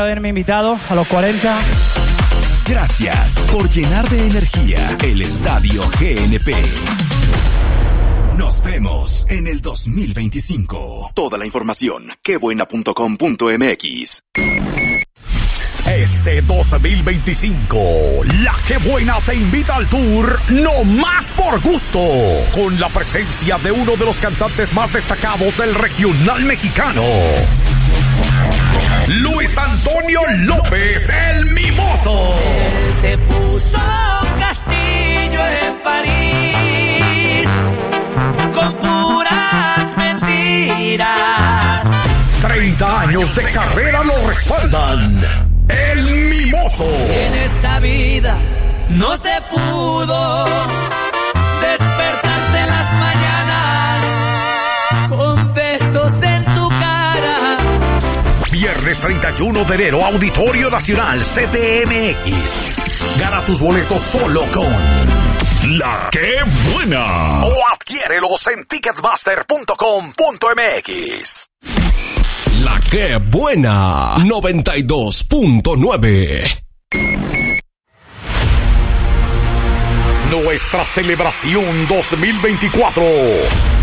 Haberme invitado a los 40. Gracias por llenar de energía el Estadio GNP. Nos vemos en el 2025. Toda la información, quebuena.com.mx. Este 2025, La Que Buena te invita al tour No Más por Gusto, con la presencia de uno de los cantantes más destacados del regional mexicano, Luis Antonio López, el Mimoso. Él se puso castillo en París con puras mentiras. 30 años de carrera lo respaldan. El Mimoso. En esta vida no se pudo despertarse en las mañanas con besos en tu cara. Viernes 31 de enero, Auditorio Nacional CDMX. Gana tus boletos solo con La Que Buena. O adquiérelos en ticketmaster.com.mx. La Que Buena 92.9. Nuestra celebración 2024